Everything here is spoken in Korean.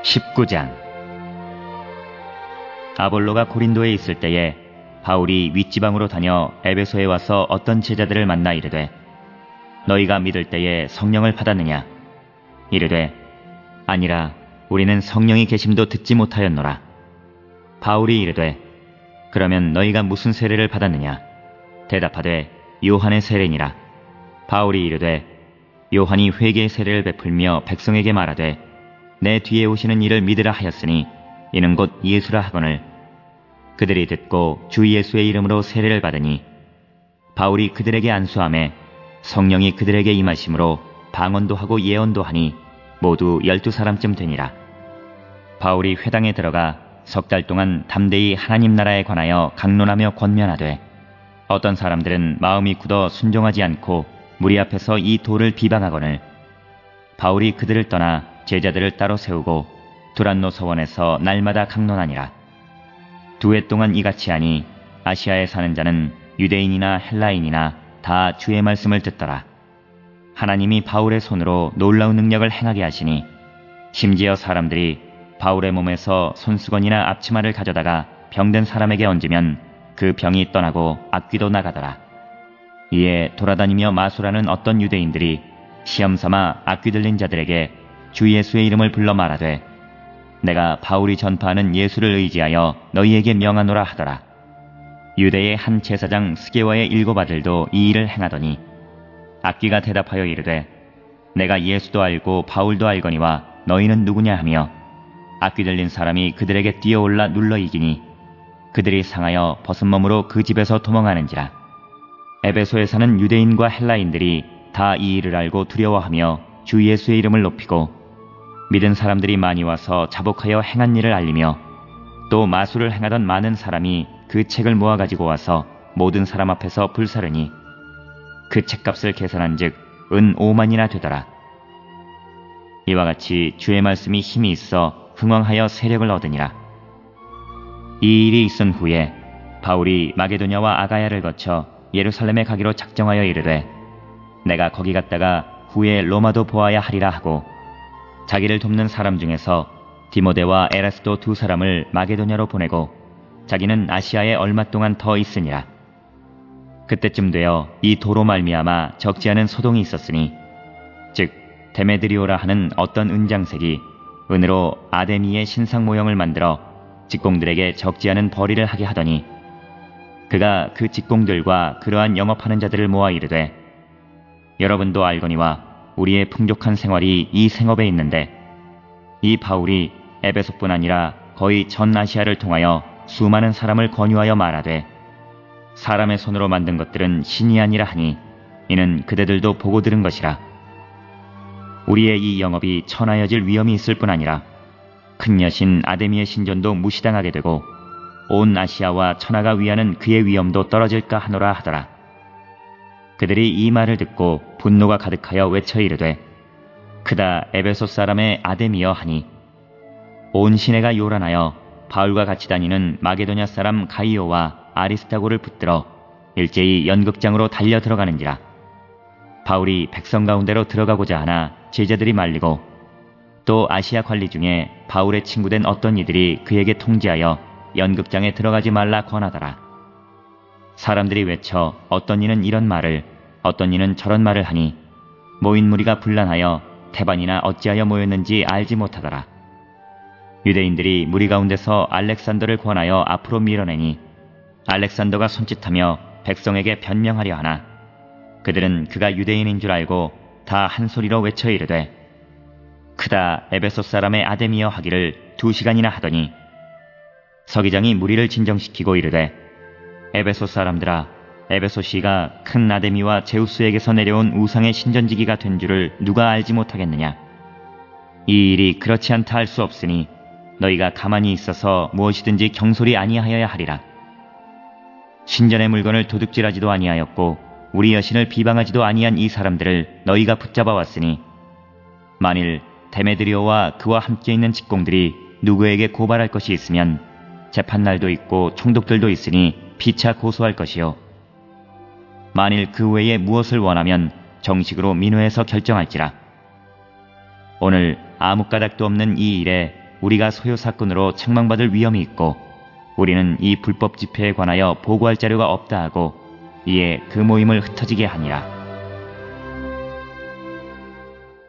19장. 아볼로가 고린도에 있을 때에 바울이 윗지방으로 다녀 에베소에 와서 어떤 제자들을 만나 이르되, 너희가 믿을 때에 성령을 받았느냐? 이르되, 아니라 우리는 성령이 계심도 듣지 못하였노라. 바울이 이르되, 그러면 너희가 무슨 세례를 받았느냐? 대답하되, 요한의 세례니라. 바울이 이르되, 요한이 회개의 세례를 베풀며 백성에게 말하되, 내 뒤에 오시는 이를 믿으라 하였으니 이는 곧 예수라 하거늘. 그들이 듣고 주 예수의 이름으로 세례를 받으니, 바울이 그들에게 안수하매 성령이 그들에게 임하심으로 방언도 하고 예언도 하니 모두 12사람쯤 되니라. 바울이 회당에 들어가 10달 동안 담대히 하나님 나라에 관하여 강론하며 권면하되, 어떤 사람들은 마음이 굳어 순종하지 않고 무리 앞에서 이 도를 비방하거늘. 바울이 그들을 떠나 제자들을 따로 세우고 두란노 서원에서 날마다 강론하니라. 2해 동안 이같이 하니 아시아에 사는 자는 유대인이나 헬라인이나 다 주의 말씀을 듣더라. 하나님이 바울의 손으로 놀라운 능력을 행하게 하시니, 심지어 사람들이 바울의 몸에서 손수건이나 앞치마를 가져다가 병든 사람에게 얹으면 그 병이 떠나고 악귀도 나가더라. 이에 돌아다니며 마술하는 어떤 유대인들이 시험삼아 악귀 들린 자들에게 주 예수의 이름을 불러 말하되, 내가 바울이 전파하는 예수를 의지하여 너희에게 명하노라 하더라. 유대의 한 제사장 스게와의 7 아들도 이 일을 행하더니, 악귀가 대답하여 이르되, 내가 예수도 알고 바울도 알거니와 너희는 누구냐 하며 악귀 들린 사람이 그들에게 뛰어올라 눌러 이기니 그들이 상하여 벗은 몸으로 그 집에서 도망하는지라. 에베소에 사는 유대인과 헬라인들이 다 이 일을 알고 두려워하며 주 예수의 이름을 높이고, 믿은 사람들이 많이 와서 자복하여 행한 일을 알리며, 또 마술을 행하던 많은 사람이 그 책을 모아가지고 와서 모든 사람 앞에서 불사르니 그 책값을 계산한 즉 은 5만이나 되더라. 이와 같이 주의 말씀이 힘이 있어 흥왕하여 세력을 얻으니라. 이 일이 있은 후에 바울이 마게도냐와 아가야를 거쳐 예루살렘에 가기로 작정하여 이르되, 내가 거기 갔다가 후에 로마도 보아야 하리라 하고, 자기를 돕는 사람 중에서 디모데와 에라스도 2 사람을 마게도냐로 보내고 자기는 아시아에 얼마 동안 더 있으니라. 그때쯤 되어 이 도로 말미암아 적지 않은 소동이 있었으니, 즉 데메드리오라 하는 어떤 은장색이 은으로 아데미의 신상 모형을 만들어 직공들에게 적지 않은 벌이를 하게 하더니, 그가 그 직공들과 그러한 영업하는 자들을 모아 이르되, 여러분도 알거니와 우리의 풍족한 생활이 이 생업에 있는데, 이 바울이 에베소뿐 아니라 거의 전 아시아를 통하여 수많은 사람을 권유하여 말하되, 사람의 손으로 만든 것들은 신이 아니라 하니 이는 그대들도 보고 들은 것이라. 우리의 이 영업이 천하여질 위험이 있을 뿐 아니라 큰 여신 아데미의 신전도 무시당하게 되고 온 아시아와 천하가 위하는 그의 위엄도 떨어질까 하노라 하더라. 그들이 이 말을 듣고 분노가 가득하여 외쳐 이르되, 크다 에베소 사람의 아데미여 하니, 온 시내가 요란하여 바울과 같이 다니는 마게도냐 사람 가이오와 아리스타고를 붙들어 일제히 연극장으로 달려 들어가는지라. 바울이 백성 가운데로 들어가고자 하나 제자들이 말리고, 또 아시아 관리 중에 바울의 친구된 어떤 이들이 그에게 통지하여 연극장에 들어가지 말라 권하더라. 사람들이 외쳐 어떤 이는 이런 말을, 어떤 이는 저런 말을 하니 모인 무리가 분란하여 태반이나 어찌하여 모였는지 알지 못하더라. 유대인들이 무리 가운데서 알렉산더를 권하여 앞으로 밀어내니 알렉산더가 손짓하며 백성에게 변명하려 하나, 그들은 그가 유대인인 줄 알고 다 한 소리로 외쳐 이르되, 크다 에베소 사람의 아데미여 하기를 2시간이나 하더니, 서기장이 무리를 진정시키고 이르되, 에베소 사람들아, 에베소시가 큰 아데미와 제우스에게서 내려온 우상의 신전지기가 된 줄을 누가 알지 못하겠느냐? 이 일이 그렇지 않다 할 수 없으니 너희가 가만히 있어서 무엇이든지 경솔이 아니하여야 하리라. 신전의 물건을 도둑질하지도 아니하였고 우리 여신을 비방하지도 아니한 이 사람들을 너희가 붙잡아 왔으니, 만일 데메드리오와 그와 함께 있는 직공들이 누구에게 고발할 것이 있으면 재판날도 있고 총독들도 있으니 피차 고소할 것이요, 만일 그 외에 무엇을 원하면 정식으로 민회에서 결정할지라. 오늘 아무 까닭도 없는 이 일에 우리가 소요 사건으로 책망받을 위험이 있고 우리는 이 불법 집회에 관하여 보고할 자료가 없다 하고 이에 그 모임을 흩어지게 하니라.